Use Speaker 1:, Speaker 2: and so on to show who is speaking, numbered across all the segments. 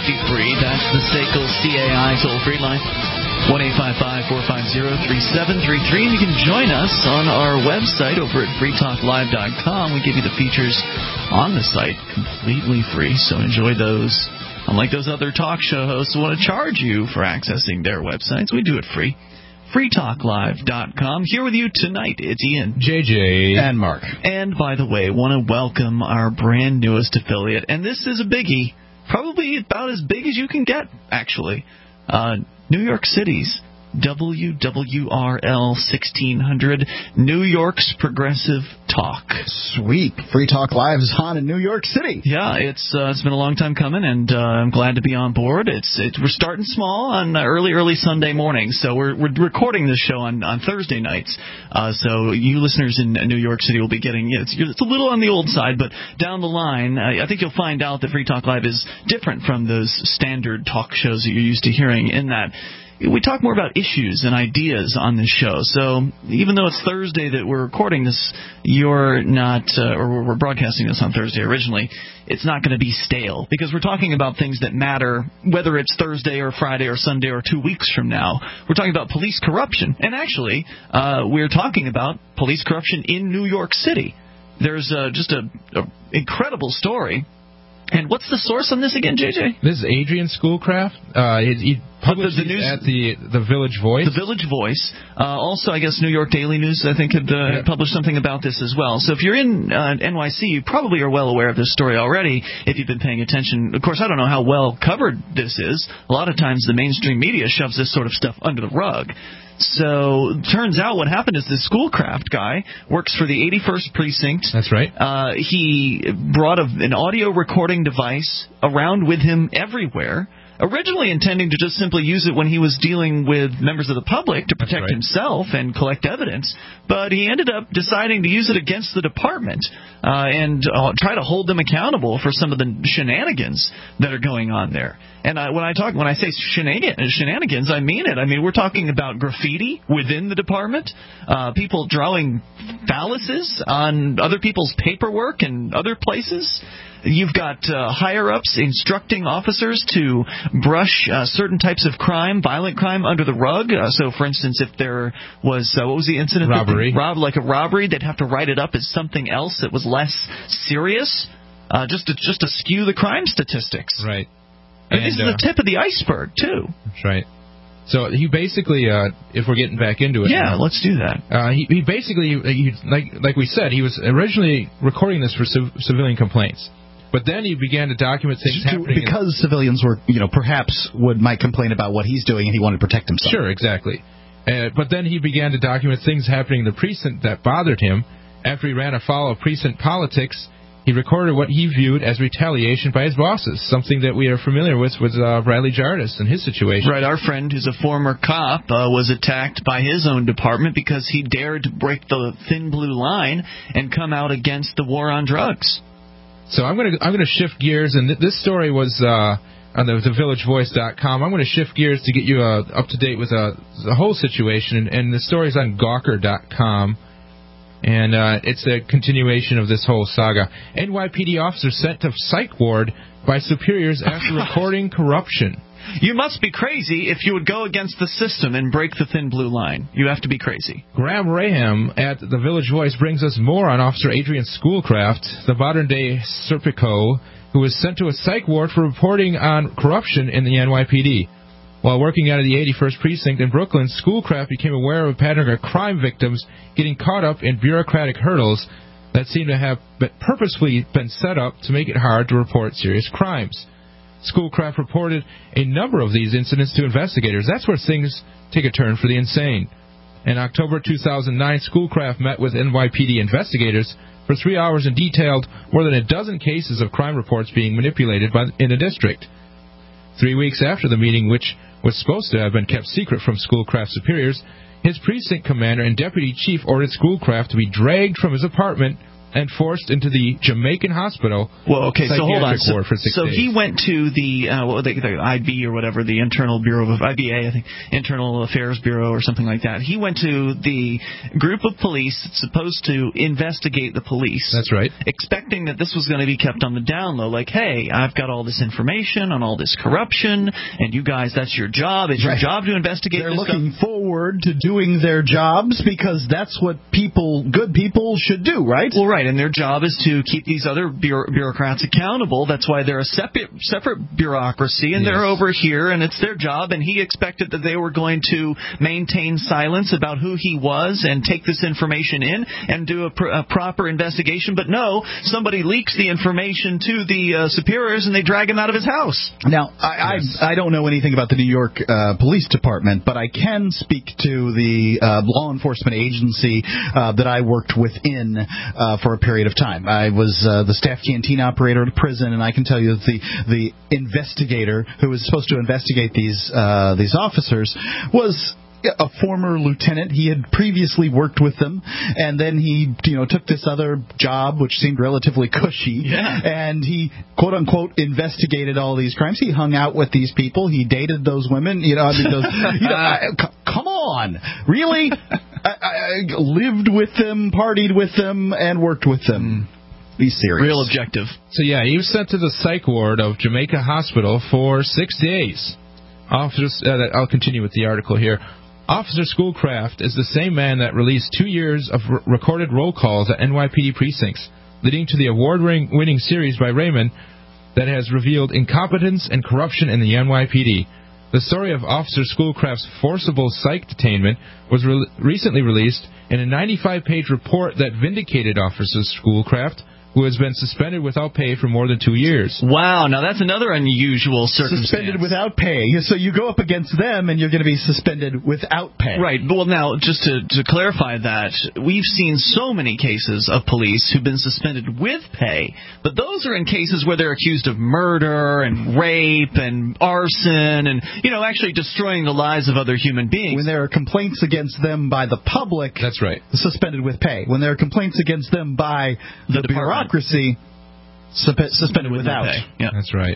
Speaker 1: 50 free. That's the SACL CAI toll-free line, 1-855-450-3733. And you can join us on our website over at freetalklive.com. We give you the features on the site completely free, so enjoy those. Unlike those other talk show hosts who want to charge you for accessing their websites, we do it free. freetalklive.com. Here with you tonight, it's Ian,
Speaker 2: JJ,
Speaker 3: and Mark.
Speaker 1: And by the way, want to welcome our brand newest affiliate, and this is a biggie, probably about as big as you can get, actually. New York City's WWRL 1600, New York's Progressive Talk.
Speaker 3: Sweet. Free Talk Live is on in New York City.
Speaker 1: Yeah, it's been a long time coming, and I'm glad to be on board. We're starting small on early Sunday mornings, so we're recording this show on Thursday nights. So you listeners in New York City will be getting it's a little on the old side, but down the line, I think you'll find out that Free Talk Live is different from those standard talk shows that you're used to hearing, in that we talk more about issues and ideas on this show. So even though it's Thursday that we're recording this, you're not, or we're broadcasting this on Thursday originally, it's not going to be stale, because we're talking about things that matter, whether it's Thursday or Friday or Sunday or 2 weeks from now. We're talking about police corruption. And actually, we're talking about police corruption in New York City. There's just an incredible story. And what's the source on this again, JJ?
Speaker 2: This is Adrian Schoolcraft. He published the news at the Village Voice.
Speaker 1: The Village Voice. Also, I guess New York Daily News, I think, had published something about this as well. So if you're in NYC, you probably are well aware of this story already if you've been paying attention. Of course, I don't know how well covered this is. A lot of times the mainstream media shoves this sort of stuff under the rug. So turns out what happened is this Schoolcraft guy works for the 81st Precinct.
Speaker 2: That's right.
Speaker 1: He brought an audio recording device around with him everywhere, originally intending to just simply use it when he was dealing with members of the public to protect himself and collect evidence. But he ended up deciding to use it against the department and try to hold them accountable for some of the shenanigans that are going on there. And when I say shenanigans, I mean it. I mean, we're talking about graffiti within the department, people drawing phalluses on other people's paperwork and other places. You've got higher-ups instructing officers to brush certain types of crime, violent crime, under the rug. So, for instance, if there was, what was the incident?
Speaker 2: Robbery.
Speaker 1: Like a robbery, they'd have to write it up as something else that was less serious, just to skew the crime statistics.
Speaker 2: Right.
Speaker 1: And this is the tip of the iceberg, too.
Speaker 2: That's right. So he basically, if we're getting back into it,
Speaker 1: yeah, let's do that.
Speaker 2: He basically, like we said, he was originally recording this for civilian complaints. But then he began to document things happening.
Speaker 3: Because civilians were, perhaps might complain about what he's doing, and he wanted to protect himself.
Speaker 2: Sure, exactly. But then he began to document things happening in the precinct that bothered him. After he ran afoul of precinct politics, he recorded what he viewed as retaliation by his bosses, something that we are familiar with Bradley Jardis and his situation.
Speaker 1: Right, our friend who's a former cop was attacked by his own department because he dared to break the thin blue line and come out against the war on drugs.
Speaker 2: So I'm gonna shift gears, and this story was on the villagevoice.com. I'm going to shift gears to get you up to date with the whole situation, and the story's on Gawker.com, and it's a continuation of this whole saga. NYPD officer sent to psych ward by superiors after recording corruption.
Speaker 1: You must be crazy if you would go against the system and break the thin blue line. You have to be crazy.
Speaker 2: Graham Raham at the Village Voice brings us more on Officer Adrian Schoolcraft, the modern-day Serpico, who was sent to a psych ward for reporting on corruption in the NYPD. While working out of the 81st Precinct in Brooklyn, Schoolcraft became aware of a pattern of crime victims getting caught up in bureaucratic hurdles that seem to have purposefully been set up to make it hard to report serious crimes. Schoolcraft reported a number of these incidents to investigators. That's where things take a turn for the insane. In October 2009, Schoolcraft met with NYPD investigators for 3 hours and detailed more than a dozen cases of crime reports being manipulated in the district. 3 weeks after the meeting, which was supposed to have been kept secret from Schoolcraft's superiors, his precinct commander and deputy chief ordered Schoolcraft to be dragged from his apartment and forced into the Jamaican hospital.
Speaker 1: Well, okay, so hold on.
Speaker 2: Ward for 6
Speaker 1: so
Speaker 2: days.
Speaker 1: he went to the IB or whatever, the Internal Bureau of IBA, I think, Internal Affairs Bureau or something like that. He went to the group of police that's supposed to investigate the police.
Speaker 2: That's right.
Speaker 1: Expecting that this was going to be kept on the down low, like, hey, I've got all this information on all this corruption, and you guys, that's your job. It's your job to investigate.
Speaker 3: They're looking forward to doing their jobs because that's what good people should do, right?
Speaker 1: Well, right, and their job is to keep these other bureaucrats accountable. That's why they're a separate bureaucracy, and they're over here, and it's their job. And he expected that they were going to maintain silence about who he was and take this information in and do a proper investigation. But no, somebody leaks the information to the superiors, and they drag him out of his house.
Speaker 3: Now, I don't know anything about the New York Police Department, but I can speak to the law enforcement agency that I worked within for a period of time. I was the staff canteen operator at a prison, and I can tell you that the investigator who was supposed to investigate these officers was a former lieutenant. He had previously worked with them, and then he, took this other job, which seemed relatively cushy, and he, quote unquote, investigated all these crimes. He hung out with these people. He dated those women. Come on, really? I lived with them, partied with them, and worked with them. Be serious.
Speaker 1: Real objective.
Speaker 2: So, he was sent to the psych ward of Jamaica Hospital for 6 days. Officers, I'll continue with the article here. Officer Schoolcraft is the same man that released 2 years of recorded roll calls at NYPD precincts, leading to the award-winning series by Raymond that has revealed incompetence and corruption in the NYPD. The story of Officer Schoolcraft's forcible psych detainment was recently released in a 95-page report that vindicated Officer Schoolcraft, who has been suspended without pay for more than 2 years.
Speaker 1: Wow, now that's another unusual circumstance.
Speaker 3: Suspended without pay. So you go up against them, and you're going to be suspended without pay.
Speaker 1: Right. Well, now, just to clarify that, we've seen so many cases of police who've been suspended with pay, but those are in cases where they're accused of murder and rape and arson and, actually destroying the lives of other human beings.
Speaker 3: When there are complaints against them by the public,
Speaker 2: that's right,
Speaker 3: suspended with pay. When there are complaints against them by the bureaucracy, suspended without pay.
Speaker 1: Yeah.
Speaker 2: That's right.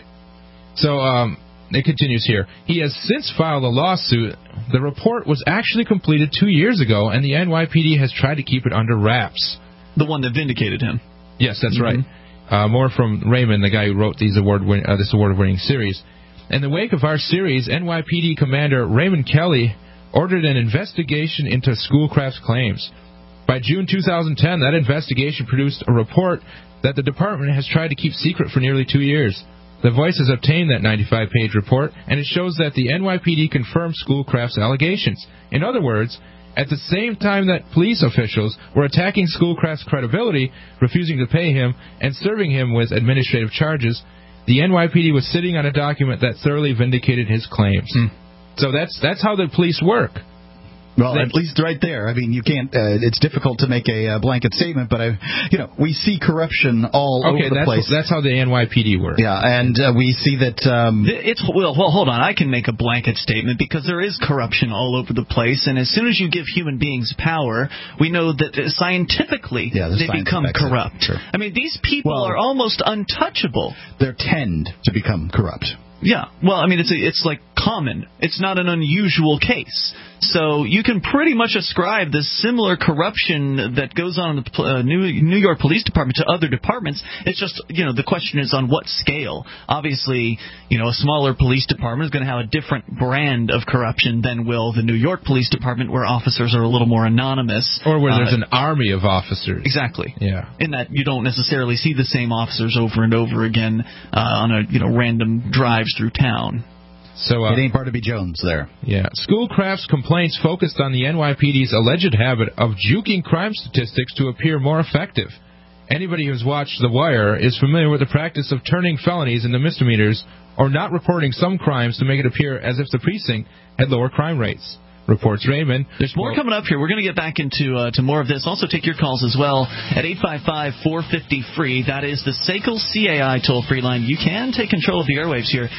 Speaker 2: So it continues here. He has since filed a lawsuit. The report was actually completed 2 years ago, and the NYPD has tried to keep it under wraps.
Speaker 1: The one that vindicated him.
Speaker 2: Yes, that's right. More from Raymond, the guy who wrote this award-winning series. In the wake of our series, NYPD Commander Raymond Kelly ordered an investigation into Schoolcraft's claims. By June 2010, that investigation produced a report that the department has tried to keep secret for nearly 2 years. The Voice has obtained that 95-page report, and it shows that the NYPD confirmed Schoolcraft's allegations. In other words, at the same time that police officials were attacking Schoolcraft's credibility, refusing to pay him, and serving him with administrative charges, the NYPD was sitting on a document that thoroughly vindicated his claims. So that's how the police work.
Speaker 3: Well, at least right there. I mean, you can't. It's difficult to make a blanket statement, but we see corruption all over the place.
Speaker 2: That's how the NYPD works.
Speaker 3: Yeah, and we see that.
Speaker 1: Well, hold on. I can make a blanket statement because there is corruption all over the place, and as soon as you give human beings power, we know that scientifically they become corrupt.
Speaker 3: Sure.
Speaker 1: I mean, these people are almost untouchable.
Speaker 3: They tend to become corrupt.
Speaker 1: Yeah. Well, I mean, it's like common. It's not an unusual case. So you can pretty much ascribe this similar corruption that goes on in the New York Police Department to other departments. It's just, the question is on what scale. Obviously, a smaller police department is going to have a different brand of corruption than will the New York Police Department, where officers are a little more anonymous.
Speaker 2: Or where there's an army of officers.
Speaker 1: Exactly.
Speaker 2: Yeah.
Speaker 1: In that you don't necessarily see the same officers over and over again on a random drives through town.
Speaker 2: So
Speaker 3: it ain't Barnaby Jones there.
Speaker 2: Yeah. Schoolcraft's complaints focused on the NYPD's alleged habit of juking crime statistics to appear more effective. Anybody who's watched The Wire is familiar with the practice of turning felonies into misdemeanors or not reporting some crimes to make it appear as if the precinct had lower crime rates. Reports Raymond.
Speaker 1: There's more coming up here. We're going to get back into to more of this. Also take your calls as well at 855-450-FREE. That is the SACL CAI toll-free line. You can take control of the airwaves here.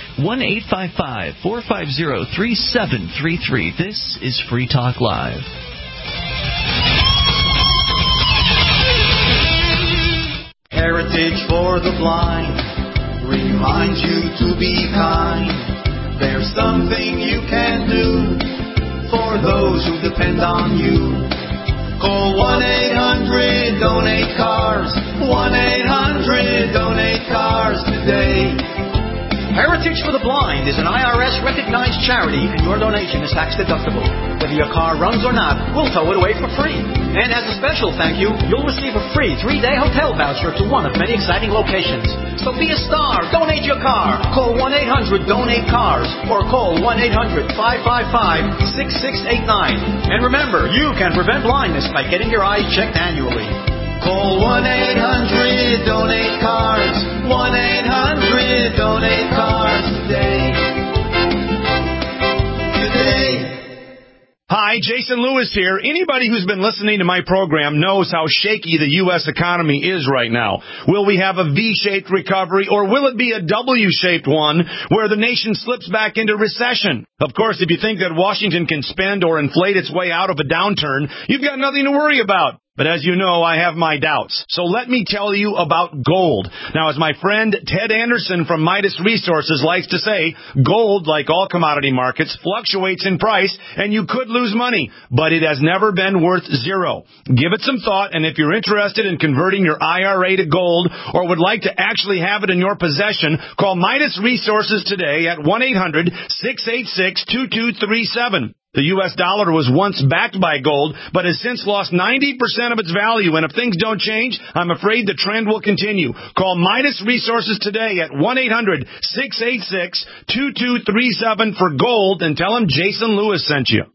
Speaker 1: 1-855-450-3733. This is Free Talk Live.
Speaker 4: Heritage for the Blind reminds you to be kind. There's something you can do for those who depend on you. Call 1-800-DONATE-CARS. 1-800-DONATE-CARS today. Heritage for the Blind is an IRS-recognized charity, and your donation is tax-deductible. Whether your car runs or not, we'll tow it away for free. And as a special thank you, you'll receive a free 3-day hotel voucher to one of many exciting locations. So be a star. Donate your car. Call 1-800-DONATE-CARS or call 1-800-555-6689. And remember, you can prevent blindness by getting your eyes checked annually. Call 1-800-DONATE-CARS. 1-800-DONATE-CARS today.
Speaker 5: Hi, Jason Lewis here. Anybody who's been listening to my program knows how shaky the U.S. economy is right now. Will we have a V-shaped recovery, or will it be a W-shaped one where the nation slips back into recession? Of course, if you think that Washington can spend or inflate its way out of a downturn, you've got nothing to worry about. But as you know, I have my doubts. So let me tell you about gold. Now, as my friend Ted Anderson from Midas Resources likes to say, gold, like all commodity markets, fluctuates in price, and you could lose money, but it has never been worth zero. Give it some thought, and if you're interested in converting your IRA to gold or would like to actually have it in your possession, call Midas Resources today at 1-800-686-2237. The U.S. dollar was once backed by gold, but has since lost 90% of its value. And if things don't change, I'm afraid the trend will continue. Call Midas Resources today at 1-800-686-2237 for gold and tell them Jason Lewis sent you.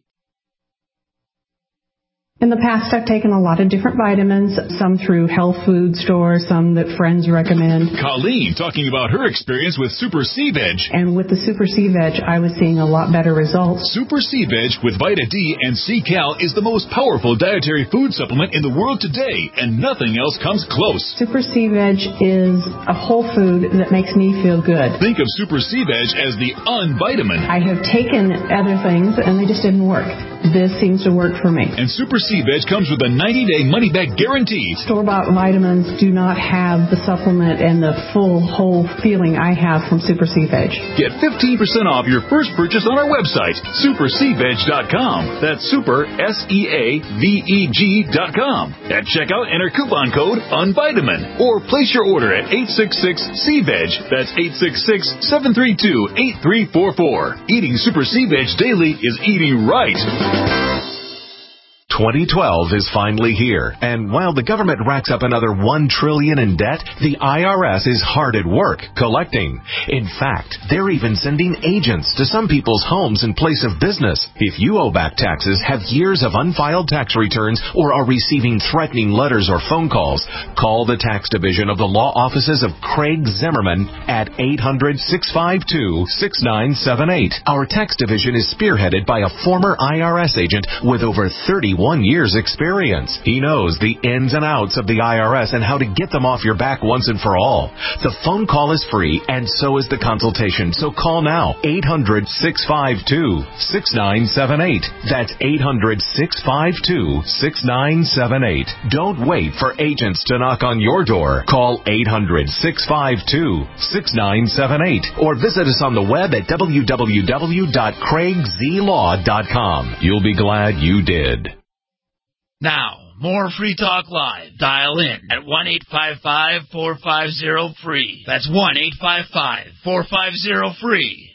Speaker 6: In the past, I've taken a lot of different vitamins, some through health food stores, some that friends recommend.
Speaker 7: Colleen talking about her experience with Super C-Veg.
Speaker 6: And with the Super C-Veg, I was seeing a lot better results.
Speaker 7: Super C-Veg with Vita D and C-Cal is the most powerful dietary food supplement in the world today, and nothing else comes close.
Speaker 6: Super C-Veg is a whole food that makes me feel good.
Speaker 7: Think of Super C-Veg as the unvitamin.
Speaker 6: I have taken other things, and they just didn't work. This seems to work for me.
Speaker 7: And Super C-Veg comes with a 90-day money-back guarantee.
Speaker 6: Store-bought vitamins do not have the supplement and the full, whole feeling I have from Super C-Veg.
Speaker 7: Get 15% off your first purchase on our website, supercveg.com. That's super, SEAVEG.com. At checkout, enter coupon code UNVITAMIN or place your order at 866-C-VEG. That's 866-732-8344. Eating Super C-Veg daily is eating right.
Speaker 8: 2012 is finally here, and while the government racks up another $1 trillion in debt, the IRS is hard at work collecting. In fact, they're even sending agents to some people's homes in place of business. If you owe back taxes, have years of unfiled tax returns, or are receiving threatening letters or phone calls, call the tax division of the law offices of Craig Zimmerman at 800-652-6978. Our tax division is spearheaded by a former IRS agent with over 31 years experience. He knows the ins and outs of the IRS and how to get them off your back once and for all. The phone call is free, and so is the consultation. So call now. 800-652-6978. That's 800-652-6978. Don't wait for agents to knock on your door. Call 800-652-6978 or visit us on the web at www.craigzlaw.com. You'll be glad you did.
Speaker 9: Now, more Free Talk Live. Dial in at 1-855-450-FREE. That's 1-855-450-FREE.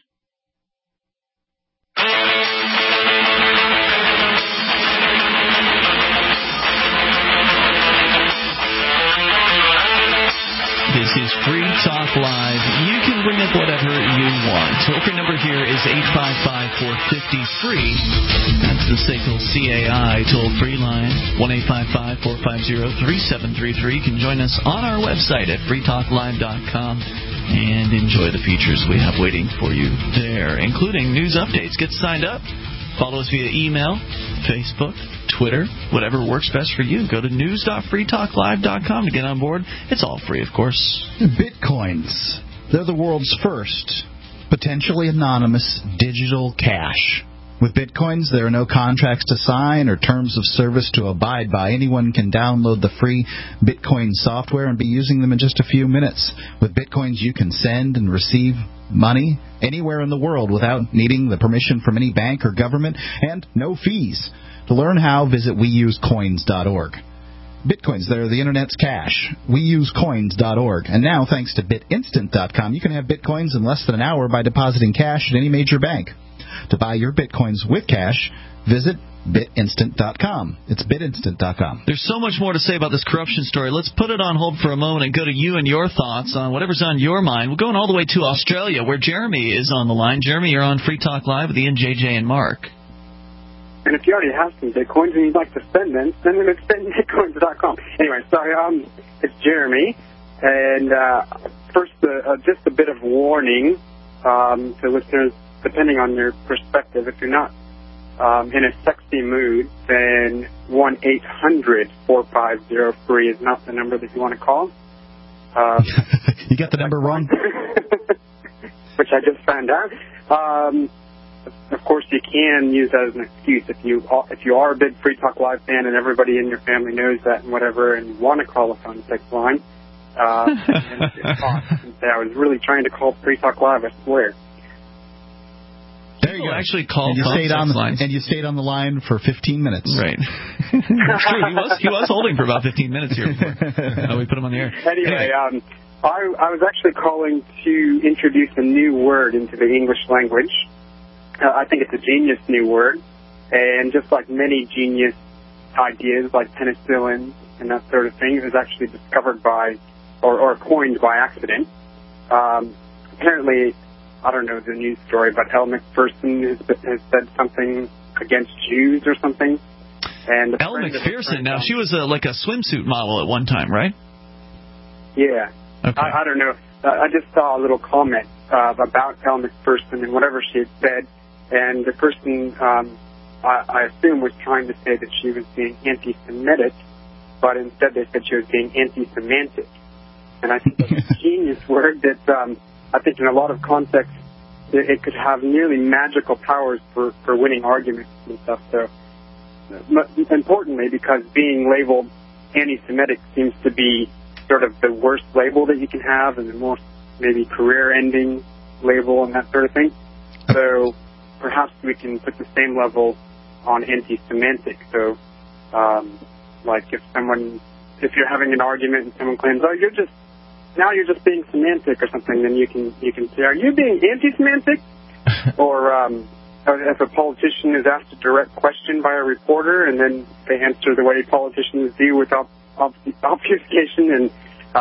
Speaker 1: This is Free Talk Live. You can bring up whatever you want. Toll-free number here is 855-450-FREE. That's the SACL CAI toll-free line, 1-855-450-3733. You can join us on our website at freetalklive.com and enjoy the features we have waiting for you there, including news updates. Get signed up. Follow us via email, Facebook, Twitter, whatever works best for you. Go to news.freetalklive.com to get on board. It's all free, of course.
Speaker 3: Bitcoins. They're the world's first potentially anonymous digital cash. With Bitcoins, there are no contracts to sign or terms of service to abide by. Anyone can download the free Bitcoin software and be using them in just a few minutes. With Bitcoins, you can send and receive money anywhere in the world without needing the permission from any bank or government, and no fees. To learn how, visit weusecoins.org. Bitcoins, they're the Internet's cash. Weusecoins.org. And now, thanks to BitInstant.com, you can have Bitcoins in less than an hour by depositing cash at any major bank. To buy your Bitcoins with cash, visit BitInstant.com. It's BitInstant.com.
Speaker 1: There's so much more to say about this corruption story. Let's put it on hold for a moment and go to you and your thoughts on whatever's on your mind. We're going all the way to Australia, where Jeremy is on the line. Jeremy, you're on Free Talk Live with Ian, JJ, and Mark.
Speaker 10: And if you already have some Bitcoins and you'd like to spend them, send them at spendbitcoins.com. Anyway, sorry, it's Jeremy. And first, just a bit of warning to listeners, depending on your perspective. If you're not in a sexy mood, then 1-800-4503 is not the number that you want to call.
Speaker 3: You got the number wrong?
Speaker 10: Which I just found out. Of course, you can use that as an excuse if you are a big Free Talk Live fan and everybody in your family knows that and whatever, and you want to call us on the text line. And say, I was really trying to call Free Talk Live, I swear.
Speaker 1: There you go. Actually called
Speaker 3: and you stayed on the line for 15 minutes.
Speaker 1: Right. It's true. He was holding for about 15 minutes here before we put him on the air.
Speaker 10: Anyway, I was actually calling to introduce a new word into the English language. I think it's a genius new word, and just like many genius ideas like penicillin and that sort of thing, it was actually discovered by or coined by accident. Apparently, I don't know the news story, but Elle Macpherson has said something against Jews or something. And
Speaker 1: Elle Macpherson, now she was like a swimsuit model at one time, right?
Speaker 10: Yeah.
Speaker 1: Okay.
Speaker 10: I don't know. I just saw a little comment about Elle Macpherson and whatever she had said, and the person, I assume, was trying to say that she was being anti-Semitic, but instead they said she was being anti-semantic. And I think that's a genius word that I think in a lot of contexts it could have nearly magical powers for winning arguments and stuff. So, importantly, because being labeled anti-Semitic seems to be sort of the worst label that you can have and the most maybe career-ending label and that sort of thing. So perhaps we can put the same level on anti-semantic. So, like if you're having an argument and someone claims, oh, you're just being semantic or something, then you can say, are you being anti-semantic? Or if a politician is asked a direct question by a reporter and then they answer the way politicians do without obfuscation and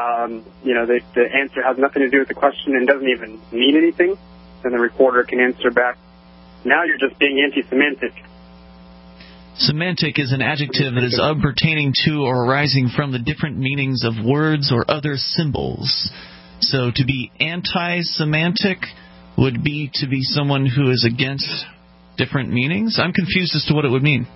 Speaker 10: the answer has nothing to do with the question and doesn't even mean anything, then the reporter can answer back, now you're just being anti-semantic.
Speaker 1: Semantic is an adjective that is pertaining to or arising from the different meanings of words or other symbols. So to be anti-semantic would be to be someone who is against different meanings? I'm confused as to what it would mean.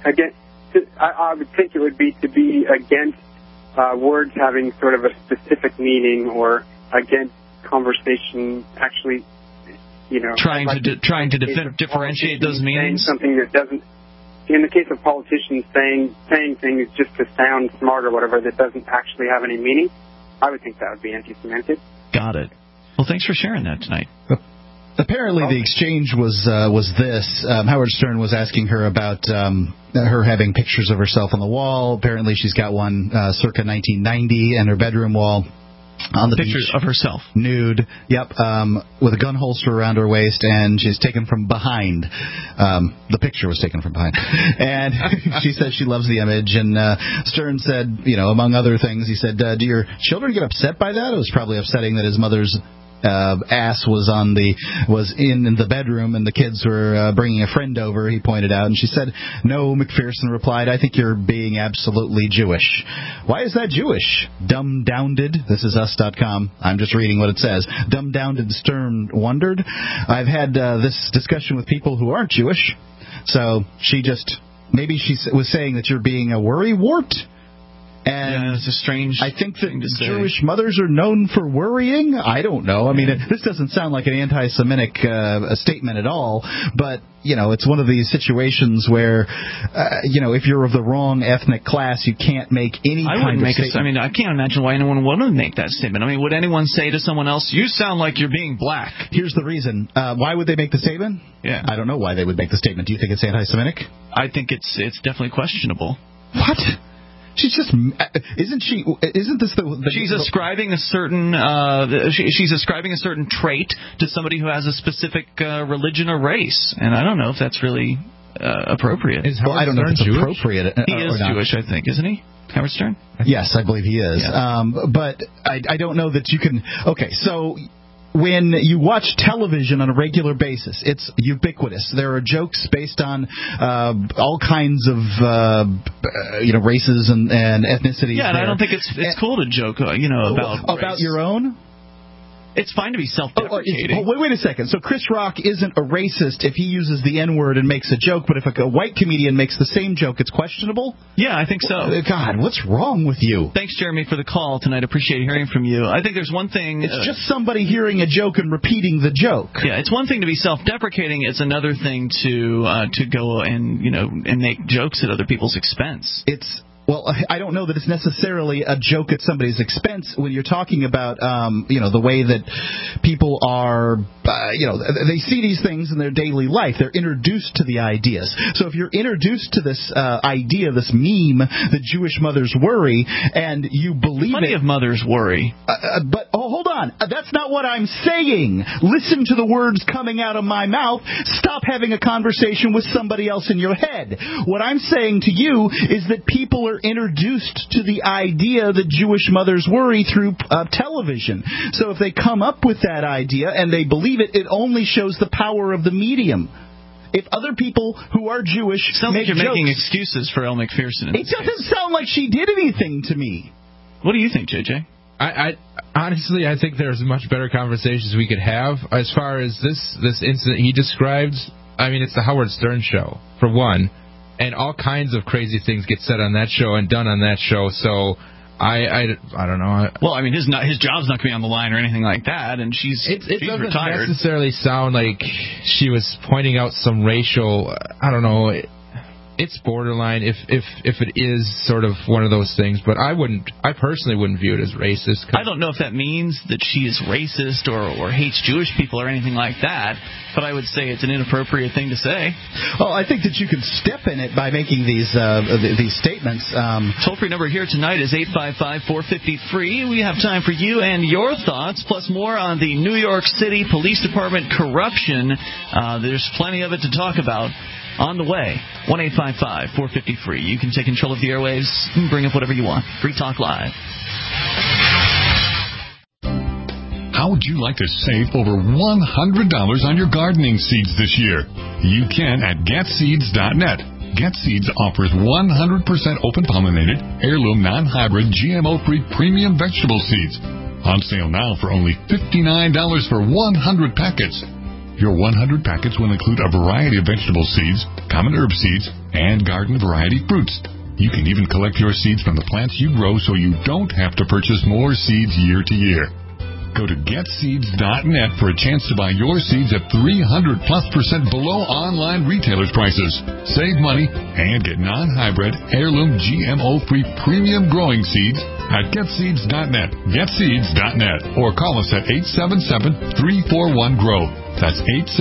Speaker 10: I would think it would be to be against words having sort of a specific meaning or against conversation actually,
Speaker 1: trying to differentiate those meanings.
Speaker 10: Something that doesn't. In the case of politicians saying things just to sound smart or whatever that doesn't actually have any meaning, I would think that would be anti-semantic.
Speaker 1: Got it. Well, thanks for sharing that tonight.
Speaker 3: Apparently, the exchange was this. Howard Stern was asking her about her having pictures of herself on the wall. Apparently, she's got one circa 1990 in her bedroom wall. On the
Speaker 1: pictures
Speaker 3: beach,
Speaker 1: of herself,
Speaker 3: nude. Yep, with a gun holster around her waist, and she's taken from behind. The picture was taken from behind, and she says she loves the image. And Stern said, among other things, he said, "Do your children get upset by that?" It was probably upsetting that his mother's ass was in the bedroom and the kids were bringing a friend over, he pointed out. And she said, "No," Macpherson replied, "I think you're being absolutely Jewish." Why is that Jewish? Dumb-downed. This is us.com. I'm just reading what it says. Dumb-downed Stern wondered. I've had this discussion with people who aren't Jewish. So maybe she was saying that you're being a worrywart. And
Speaker 1: it's a strange
Speaker 3: I think that
Speaker 1: thing to say.
Speaker 3: Jewish mothers are known for worrying. I don't know. I mean, this doesn't sound like an anti-Semitic statement at all, but, it's one of these situations where, if you're of the wrong ethnic class, you can't make any kind of statement.
Speaker 1: I can't imagine why anyone would make that statement. I mean, would anyone say to someone else, you sound like you're being black?
Speaker 3: Here's the reason. Why would they make the statement?
Speaker 1: Yeah.
Speaker 3: I don't know why they would make the statement. Do you think it's anti-Semitic?
Speaker 1: I think it's definitely questionable.
Speaker 3: What? She's just isn't this the
Speaker 1: she's ascribing a certain she's ascribing a certain trait to somebody who has a specific religion or race, and I don't know if that's really appropriate.
Speaker 3: I don't know if it's Jewish? Appropriate.
Speaker 1: He is Jewish, I think, isn't he? Howard Stern?
Speaker 3: Yes, I believe he is. Yeah. But I don't know that you can. Okay, so when you watch television on a regular basis, it's ubiquitous. There are jokes based on all kinds of races and ethnicities.
Speaker 1: Yeah, and I don't think it's cool to joke about
Speaker 3: your own.
Speaker 1: It's fine to be self-deprecating.
Speaker 3: Wait a second. So Chris Rock isn't a racist if he uses the N-word and makes a joke, but if a white comedian makes the same joke, it's questionable?
Speaker 1: Yeah, I think so.
Speaker 3: God, what's wrong with you?
Speaker 1: Thanks, Jeremy, for the call tonight. Appreciate hearing from you. I think there's one thing...
Speaker 3: It's just somebody hearing a joke and repeating the joke.
Speaker 1: Yeah, it's one thing to be self-deprecating. It's another thing to go and make jokes at other people's expense.
Speaker 3: Well, I don't know that it's necessarily a joke at somebody's expense when you're talking about, the way that people are, they see these things in their daily life. They're introduced to the ideas. So if you're introduced to this idea, this meme, the Jewish mothers worry, and you believe
Speaker 1: Plenty of mothers worry.
Speaker 3: But hold on. That's not what I'm saying. Listen to the words coming out of my mouth. Stop having a conversation with somebody else in your head. What I'm saying to you is that people are introduced to the idea that Jewish mothers worry through television. So if they come up with that idea and they believe it, it only shows the power of the medium. If other people who are Jewish
Speaker 1: sounds
Speaker 3: make
Speaker 1: like you're
Speaker 3: jokes,
Speaker 1: making excuses for Elle Macpherson.
Speaker 3: It doesn't sound like she did anything to me.
Speaker 1: What do you think, JJ?
Speaker 2: I honestly, I think there's much better conversations we could have. As far as this incident he described, I mean, it's the Howard Stern show, for one. And all kinds of crazy things get said on that show and done on that show. So I don't know.
Speaker 1: Well, I mean, his job's not going to be on the line or anything like that, and she's
Speaker 2: doesn't
Speaker 1: retired.
Speaker 2: Necessarily sound like she was pointing out some racial. I don't know. It's borderline if it is sort of one of those things, but I personally wouldn't view it as racist.
Speaker 1: I don't know if that means that she is racist or hates Jewish people or anything like that, but I would say it's an inappropriate thing to say.
Speaker 3: Well, I think that you can step in it by making these statements.
Speaker 1: Toll-free number here tonight is 855-450-FREE. We have time for you and your thoughts, plus more on the New York City Police Department corruption. There's plenty of it to talk about. On the way, 1-855-450-FREE. You can take control of the airwaves and bring up whatever you want. Free Talk Live.
Speaker 7: How would you like to save over $100 on your gardening seeds this year? You can at GetSeeds.net. GetSeeds offers 100% open-pollinated, heirloom, non-hybrid, GMO-free premium vegetable seeds. On sale now for only $59 for 100 packets. Your 100 packets will include a variety of vegetable seeds, common herb seeds, and garden variety fruits. You can even collect your seeds from the plants you grow so you don't have to purchase more seeds year to year. Go to getseeds.net for a chance to buy your seeds at 300+% below online retailers' prices. Save money and get non-hybrid, heirloom, GMO-free premium growing seeds at getseeds.net, getseeds.net, or call us at 877-341-GROW. That's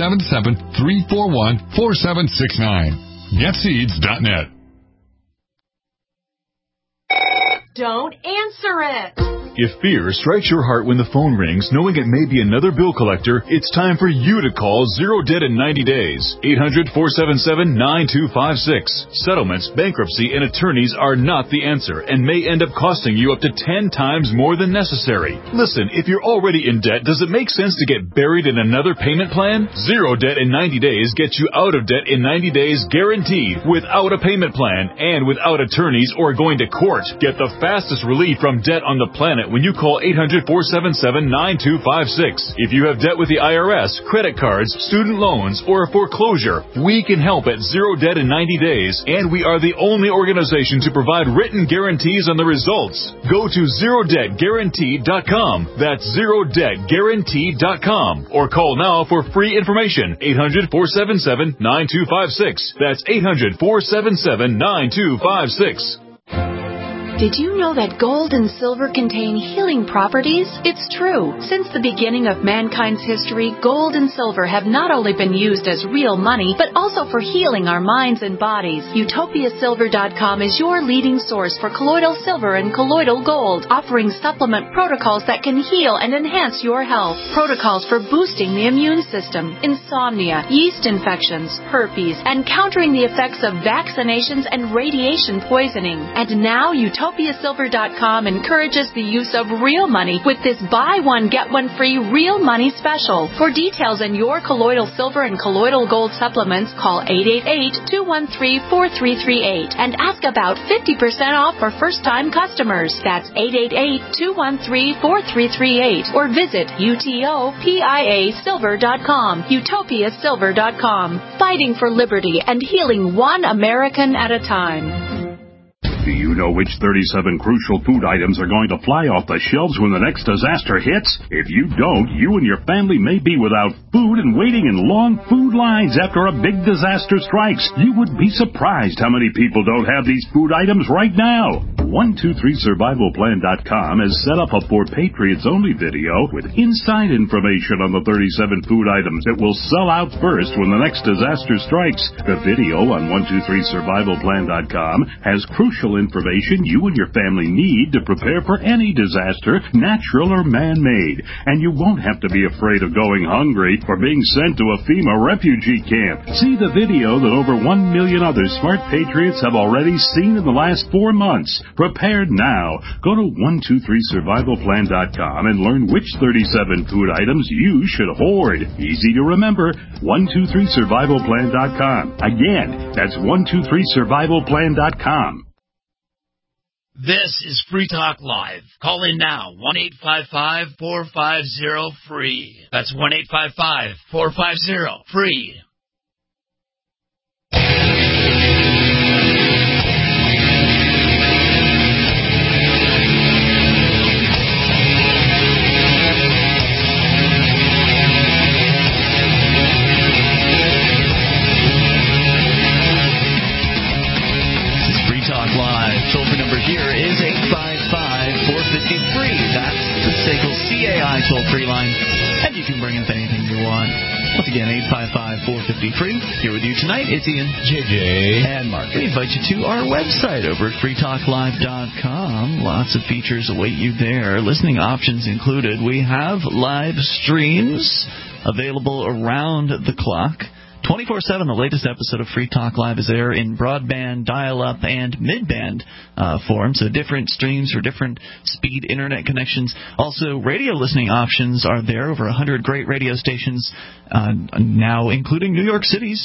Speaker 7: 877-341-4769. Getseeds.net.
Speaker 11: Don't answer it.
Speaker 7: If fear strikes your heart when the phone rings, knowing it may be another bill collector, it's time for you to call Zero Debt in 90 Days. 800-477-9256. Settlements, bankruptcy, and attorneys are not the answer and may end up costing you up to 10 times more than necessary. Listen, if you're already in debt, does it make sense to get buried in another payment plan? Zero Debt in 90 Days gets you out of debt in 90 days guaranteed, without a payment plan and without attorneys or going to court. Get the fastest relief from debt on the planet
Speaker 12: it when you call 800-477-9256. If you have debt with the IRS, credit cards, student loans, or a foreclosure, we can help at Zero Debt in 90 days, and we are the only organization to provide written guarantees on the results. Go to ZeroDebtGuaranteed.com. That's ZeroDebtGuaranteed.com. Or call now for free information. 800-477-9256. That's 800-477-9256.
Speaker 13: Did you know that gold and silver contain healing properties? It's true. Since the beginning of mankind's history, gold and silver have not only been used as real money, but also for healing our minds and bodies. UtopiaSilver.com is your leading source for colloidal silver and colloidal gold, offering supplement protocols that can heal and enhance your health. Protocols for boosting the immune system, insomnia, yeast infections, herpes, and countering the effects of vaccinations and radiation poisoning. And now UtopiaSilver.com encourages the use of real money with this buy one, get one free real money special. For details on your colloidal silver and colloidal gold supplements, call 888-213-4338 and ask about 50% off for first-time customers. That's 888-213-4338 or visit UTOPIASilver.com. UtopiaSilver.com. Fighting for liberty and healing one American at a time.
Speaker 14: Do you know which 37 crucial food items are going to fly off the shelves when the next disaster hits? If you don't, you and your family may be without food and waiting in long food lines after a big disaster strikes. You would be surprised how many people don't have these food items right now. 123survivalplan.com has set up a For Patriots Only video with inside information on the 37 food items that will sell out first when the next disaster strikes. The video on 123survivalplan.com has crucial information you and your family need to prepare for any disaster, natural or man-made. And you won't have to be afraid of going hungry or being sent to a FEMA refugee camp. See the video that over 1 million other smart patriots have already seen in the last 4 months. Prepare now. Go to 123survivalplan.com and learn which 37 food items you should hoard. Easy to remember, 123survivalplan.com. Again, that's 123survivalplan.com.
Speaker 9: This is Free Talk Live. Call in now, 1-855-450-FREE. That's 1-855-450-FREE.
Speaker 1: Toll-free number here is 855-450-FREE. That's the SACL CAI toll-free line. And you can bring up anything you want. Once again, 855-450-FREE. Here with you tonight, it's Ian,
Speaker 2: JJ,
Speaker 1: and Mark. We invite you to our website over at freetalklive.com. Lots of features await you there. Listening options included. We have live streams available around the clock. 24/7, the latest episode of Free Talk Live is there in broadband, dial-up, and mid-band form, so different streams for different speed internet connections. Also, radio listening options are there, over 100 great radio stations now, including New York City's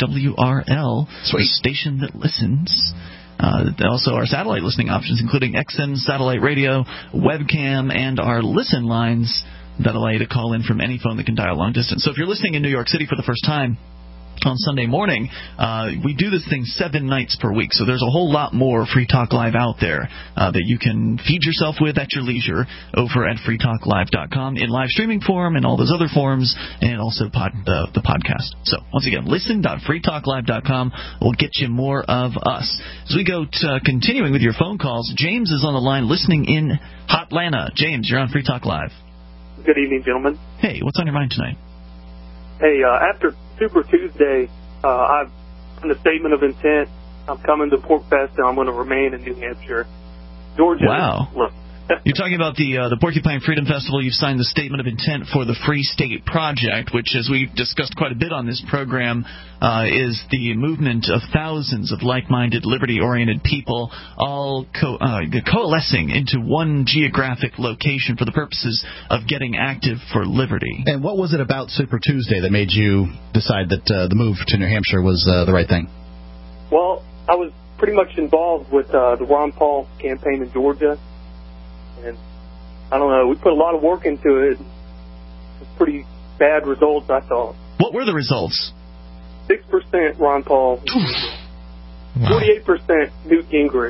Speaker 1: WWRL, the station that listens. Also, our satellite listening options, including XM satellite radio, webcam, and our listen lines that allow you to call in from any phone that can dial long distance. So if you're listening in New York City for the first time, on Sunday morning, we do this thing 7 nights per week, so there's a whole lot more Free Talk Live out there that you can feed yourself with at your leisure over at freetalklive.com in live streaming form and all those other forms, and also the podcast. So, once again, listen.freetalklive.com will get you more of us. As we go to continuing with your phone calls, James is on the line listening in Hotlanta. James, you're on Free Talk Live.
Speaker 15: Good evening, gentlemen.
Speaker 1: Hey, what's on your mind tonight?
Speaker 15: Hey, after Super Tuesday, I've done a statement of intent. I'm coming to Pork Fest, and I'm going to remain in New Hampshire. Georgia.
Speaker 1: Wow. You're talking about the Porcupine Freedom Festival. You've signed the Statement of Intent for the Free State Project, which, as we've discussed quite a bit on this program, is the movement of thousands of like-minded, liberty-oriented people all coalescing into one geographic location for the purposes of getting active for liberty.
Speaker 3: And what was it about Super Tuesday that made you decide that the move to New Hampshire was the right thing?
Speaker 15: Well, I was pretty much involved with the Ron Paul campaign in Georgia. And I don't know. We put a lot of work into it. It's pretty bad results, I thought.
Speaker 1: What were the results?
Speaker 15: 6% Ron Paul. 48% Newt Gingrich.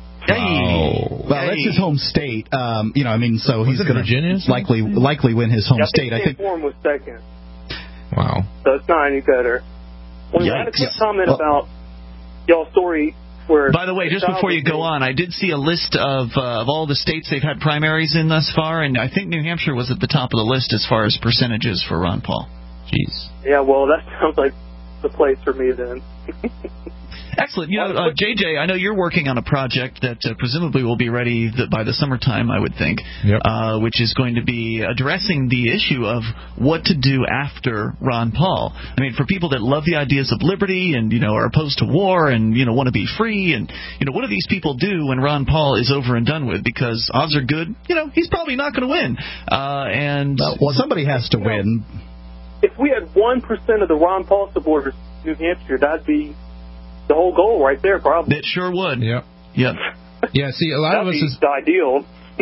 Speaker 3: Well, that's his home state. So he's going to likely win his home state. I think.
Speaker 15: Forum was second.
Speaker 2: Wow.
Speaker 15: So it's not any better. I had a quick comment about y'all's story.
Speaker 1: By the way, just before you go on, I did see a list of all the states they've had primaries in thus far, and I think New Hampshire was at the top of the list as far as percentages for Ron Paul.
Speaker 2: Jeez.
Speaker 15: Yeah, well, that sounds like the place for me then.
Speaker 1: Excellent. JJ, I know you're working on a project that presumably will be ready by the summertime, I would think, which is going to be addressing the issue of what to do after Ron Paul. I mean, for people that love the ideas of liberty and, are opposed to war and, want to be free and, what do these people do when Ron Paul is over and done with? Because odds are good, he's probably not going to win.
Speaker 3: Somebody has to win.
Speaker 15: If we had 1% of the Ron Paul supporters in New Hampshire, that'd be the whole goal right there, probably.
Speaker 1: It sure would.
Speaker 2: Yep.
Speaker 1: Yeah.
Speaker 2: Yeah. See, a lot of us is
Speaker 15: the ideal.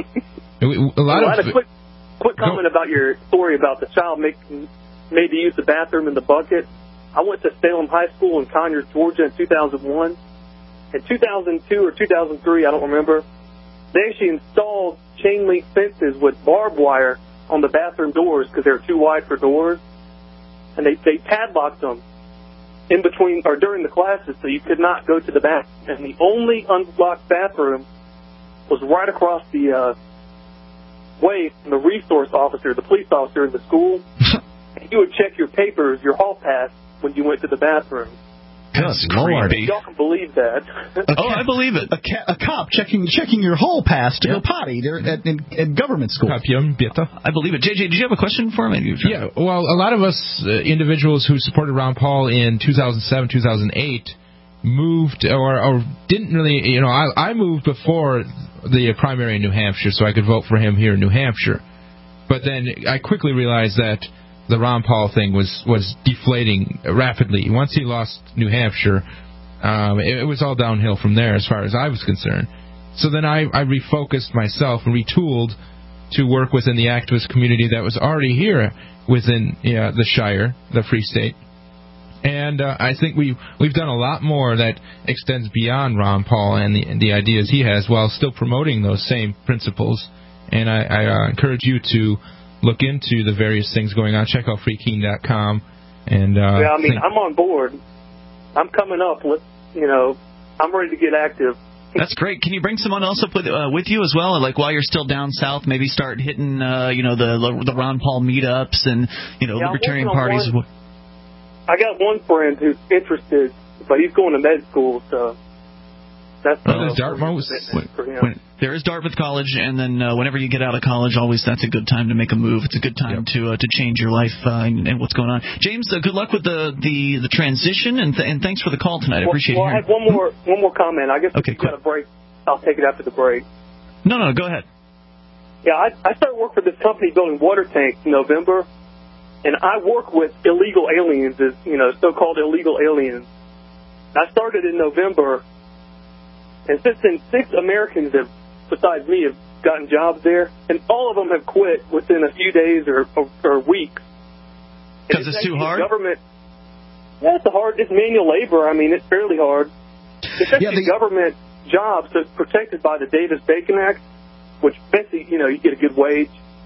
Speaker 15: I had a quick comment about your story about the child made to use the bathroom in the bucket. I went to Salem High School in Conyers, Georgia, in 2001. In 2002 or 2003, I don't remember. They actually installed chain link fences with barbed wire on the bathroom doors because they were too wide for doors, and they padlocked them in between or during the classes, so you could not go to the bathroom. And the only unlocked bathroom was right across the way from the resource officer, the police officer in the school. And you would check your papers, your hall pass, when you went to the bathroom.
Speaker 1: That's creepy.
Speaker 15: Y'all can believe that.
Speaker 1: I believe it.
Speaker 3: A cop checking your hall pass to go potty in government school.
Speaker 1: I believe it. JJ, did you have a question for me?
Speaker 2: Yeah, well, a lot of us individuals who supported Ron Paul in 2007, 2008 moved or didn't really, I moved before the primary in New Hampshire so I could vote for him here in New Hampshire. But then I quickly realized that the Ron Paul thing was deflating rapidly. Once he lost New Hampshire, it was all downhill from there as far as I was concerned. So then I refocused myself and retooled to work within the activist community that was already here within the Shire, the Free State. And I think we've done a lot more that extends beyond Ron Paul and the ideas he has while still promoting those same principles. And I encourage you to look into the various things going on. Check out freekeen.com. And
Speaker 15: I'm on board. I'm coming up. I'm ready to get active.
Speaker 1: That's great. Can you bring someone else up with you as well? Like while you're still down south, maybe start hitting the Ron Paul meetups and libertarian parties.
Speaker 15: I got one friend who's interested, but he's going to med school, so that's
Speaker 2: Dartmouth.
Speaker 1: There is Dartmouth College, and then whenever you get out of college, that's a good time to make a move. It's a good time to change your life and what's going on. James, good luck with the transition, and thanks for the call tonight. I appreciate it.
Speaker 15: I have one more comment. I guess if you got a break, I'll take it after the break.
Speaker 1: No, go ahead.
Speaker 15: Yeah, I started work for this company building water tanks in November, and I work with illegal aliens, so-called illegal aliens. I started in November, and since then, 6 Americans besides me have gotten jobs there, and all of them have quit within a few days or weeks.
Speaker 1: Because it's too hard?
Speaker 15: It's manual labor. I mean, it's fairly hard. It's actually government jobs that's protected by the Davis-Bacon Act, which basically, you get a good wage.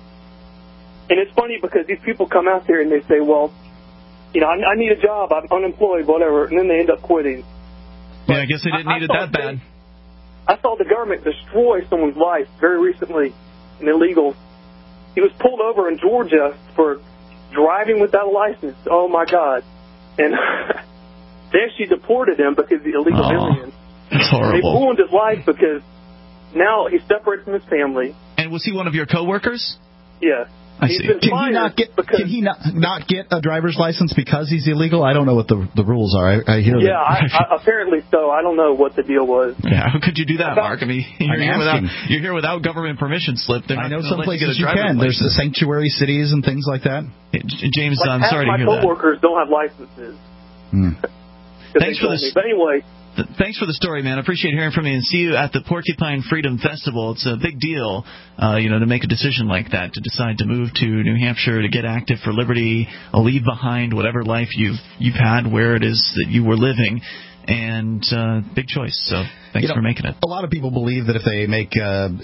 Speaker 15: And it's funny because these people come out there and they say, well, I need a job, I'm unemployed, whatever, and then they end up quitting.
Speaker 1: Yeah, I guess they didn't need it that bad.
Speaker 15: I saw the government destroy someone's life very recently, an illegal. He was pulled over in Georgia for driving without a license. Oh, my God. And they actually deported him because the illegal alien.
Speaker 1: That's horrible.
Speaker 15: They ruined his life because now he's separated from his family.
Speaker 1: And was he one of your coworkers?
Speaker 15: Yeah.
Speaker 1: I see.
Speaker 3: Can he not get a driver's license because he's illegal? I don't know what the rules are. I hear that.
Speaker 15: Yeah, apparently so. I don't know what the deal was.
Speaker 1: Yeah, how could you do that, Mark? I mean, you're here without government permission slip.
Speaker 3: I know some places you can. There's the sanctuary cities and things like that.
Speaker 1: James, I'm sorry to hear that.
Speaker 15: My coworkers don't have licenses.
Speaker 1: Thanks for this.
Speaker 15: But anyway,
Speaker 1: Thanks for the story, man. I appreciate hearing from you, and see you at the Porcupine Freedom Festival. It's a big deal, to make a decision like that, to decide to move to New Hampshire, to get active for liberty, leave behind whatever life you've had where it is that you were living. And big choice. So thanks for making it.
Speaker 3: A lot of people believe that if they make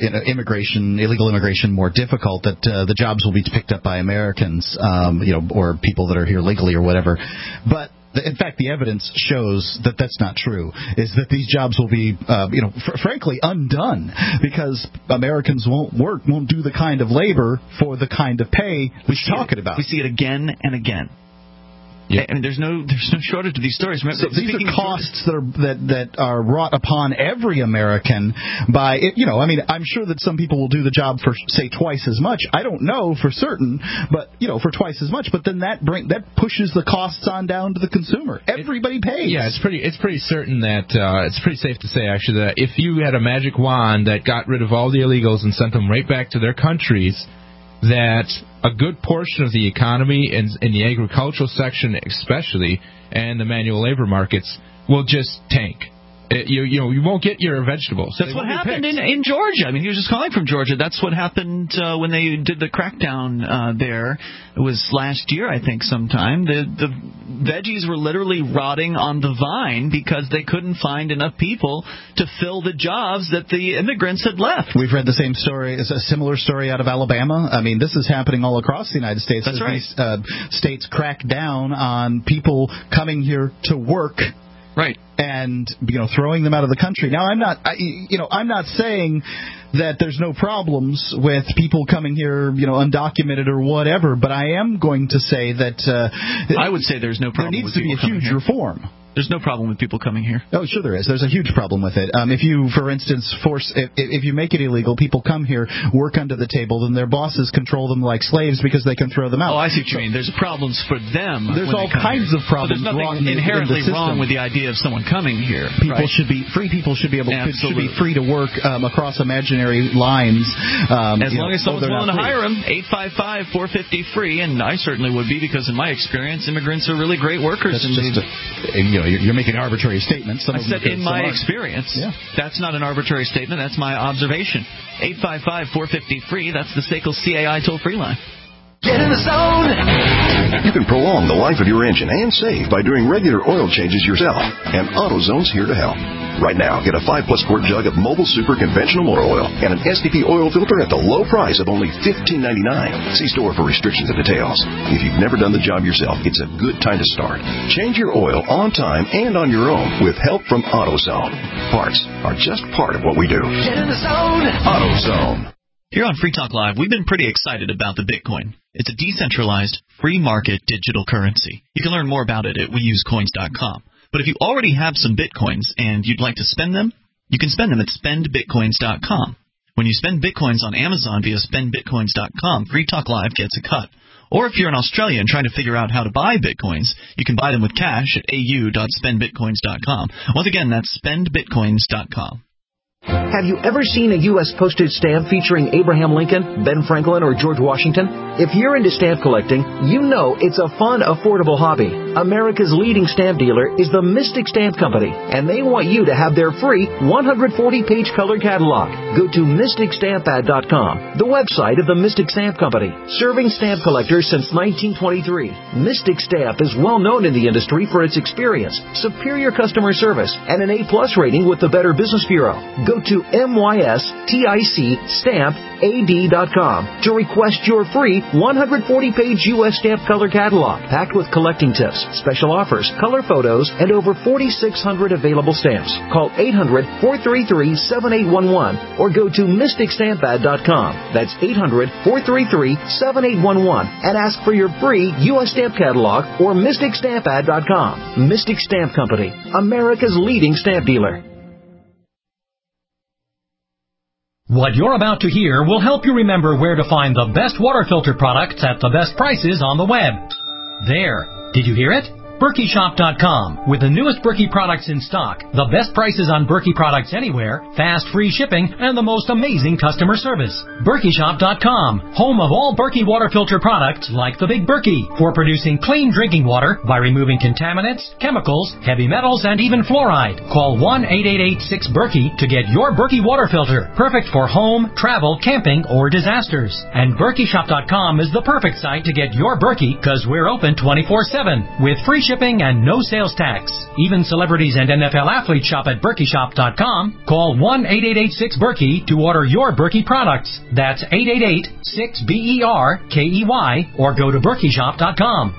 Speaker 3: illegal immigration more difficult, that the jobs will be picked up by Americans, or people that are here legally or whatever. But in fact, the evidence shows that that's not true, is that these jobs will be, frankly, undone because Americans won't do the kind of labor for the kind of pay we're talking about.
Speaker 1: We see it again and again.
Speaker 3: Yeah.
Speaker 1: I mean, there's no shortage of these stories. Remember,
Speaker 3: so these are costs that are wrought upon every American by I'm sure that some people will do the job for, say, twice as much. I don't know for certain, but for twice as much. But then that pushes the costs on down to the consumer. Everybody pays.
Speaker 2: Yeah, it's pretty certain that it's pretty safe to say actually that if you had a magic wand that got rid of all the illegals and sent them right back to their countries, that a good portion of the economy, in the agricultural section especially, and the manual labor markets will just tank. You won't get your vegetables.
Speaker 1: That's what happened in Georgia. I mean, he was just calling from Georgia. That's what happened when they did the crackdown there. It was last year, I think, sometime. The veggies were literally rotting on the vine because they couldn't find enough people to fill the jobs that the immigrants had left.
Speaker 3: We've read the same story, a similar story out of Alabama. I mean, this is happening all across the United States.
Speaker 1: That's right.
Speaker 3: These states crack down on people coming here to work.
Speaker 1: Right.
Speaker 3: And throwing them out of the country. Now I'm not saying that there's no problems with people coming here, undocumented or whatever, but I am going to say that
Speaker 1: I would say there's no problem.
Speaker 3: There needs to be a huge reform.
Speaker 1: There's no problem with people coming here.
Speaker 3: Oh, sure there is. There's a huge problem with it. If you, for instance, if you make it illegal, people come here, work under the table, then their bosses control them like slaves because they can throw them out.
Speaker 1: Oh, I see what you mean. There's problems for them.
Speaker 3: There's all kinds of problems.
Speaker 1: So there's nothing inherently wrong with the idea of someone coming here.
Speaker 3: People should be free to free to work across imaginary lines.
Speaker 1: As long as someone's willing to hire them. 855-450-FREE, and I certainly would be because in my experience, immigrants are really great workers.
Speaker 3: You're making arbitrary statements.
Speaker 1: I said in my experience. Yeah. That's not an arbitrary statement. That's my observation. 855-450-FREE. That's the SACL CAI toll-free line.
Speaker 16: Get in the zone! You can prolong the life of your engine and save by doing regular oil changes yourself. And AutoZone's here to help. Right now, get a 5-plus quart jug of Mobile Super conventional motor oil and an SDP oil filter at the low price of only $15.99. See store for restrictions and details. If you've never done the job yourself, it's a good time to start. Change your oil on time and on your own with help from AutoZone. Parts are just part of what we do. Get in the zone! AutoZone.
Speaker 1: Here on Free Talk Live, we've been pretty excited about the Bitcoin. It's a decentralized, free market digital currency. You can learn more about it at weusecoins.com. But if you already have some Bitcoins and you'd like to spend them, you can spend them at spendbitcoins.com. When you spend Bitcoins on Amazon via spendbitcoins.com, Free Talk Live gets a cut. Or if you're an Australian trying to figure out how to buy Bitcoins, you can buy them with cash at au.spendbitcoins.com. Once again, that's spendbitcoins.com.
Speaker 17: Have you ever seen a U.S. postage stamp featuring Abraham Lincoln, Ben Franklin, or George Washington? If you're into stamp collecting, you know it's a fun, affordable hobby. America's leading stamp dealer is the Mystic Stamp Company, and they want you to have their free 140-page color catalog. Go to MysticStampAd.com, the website of the Mystic Stamp Company, serving stamp collectors since 1923. Mystic Stamp is well known in the industry for its experience, superior customer service, and an A-plus rating with the Better Business Bureau. Go to MysticStampAd.com to request your free 140-page U.S. stamp color catalog, packed with collecting tips, special offers, color photos, and over 4,600 available stamps. Call 800-433-7811 or go to MysticStampAd.com. That's 800-433-7811 and ask for your free U.S. stamp catalog or MysticStampAd.com. Mystic Stamp Company, America's leading stamp dealer.
Speaker 18: What you're about to hear will help you remember where to find the best water filter products at the best prices on the web. There. Did you hear it? BerkeyShop.com. With the newest Berkey products in stock, the best prices on Berkey products anywhere, fast free shipping, and the most amazing customer service. BerkeyShop.com, home of all Berkey water filter products like the Big Berkey, for producing clean drinking water by removing contaminants, chemicals, heavy metals, and even fluoride. Call 1-888-6-BERKEY to get your Berkey water filter, perfect for home, travel, camping, or disasters. And BerkeyShop.com is the perfect site to get your Berkey, because we're open 24/7 with free shipping and no sales tax. Even celebrities and NFL athletes shop at BerkeyShop.com. Call 1-888-6-BERKEY to order your Berkey products. That's 888-6-BERKEY or go to BerkeyShop.com.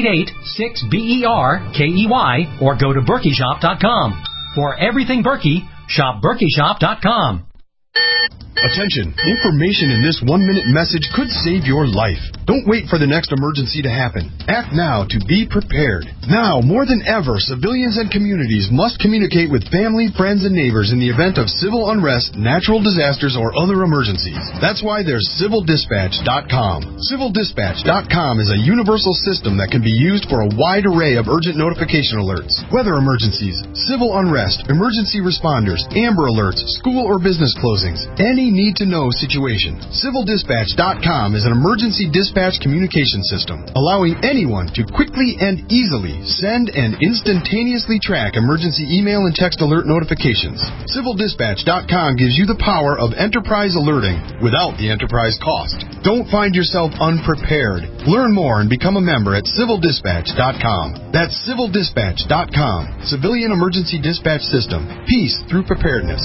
Speaker 18: 888-6-BERKEY or go to BerkeyShop.com. For everything Berkey, shop BerkeyShop.com.
Speaker 19: Attention! Information in this 1-minute message could save your life. Don't wait for the next emergency to happen. Act now to be prepared. Now, more than ever, civilians and communities must communicate with family, friends, and neighbors in the event of civil unrest, natural disasters, or other emergencies. That's why there's CivilDispatch.com. CivilDispatch.com is a universal system that can be used for a wide array of urgent notification alerts. Weather emergencies, civil unrest, emergency responders, Amber Alerts, school or business closings, any need-to-know situation. CivilDispatch.com is an emergency dispatch communication system, allowing anyone to quickly and easily send and instantaneously track emergency email and text alert notifications. CivilDispatch.com gives you the power of enterprise alerting without the enterprise cost. Don't find yourself unprepared. Learn more and become a member at CivilDispatch.com. That's CivilDispatch.com. Civilian Emergency Dispatch System. Peace through preparedness.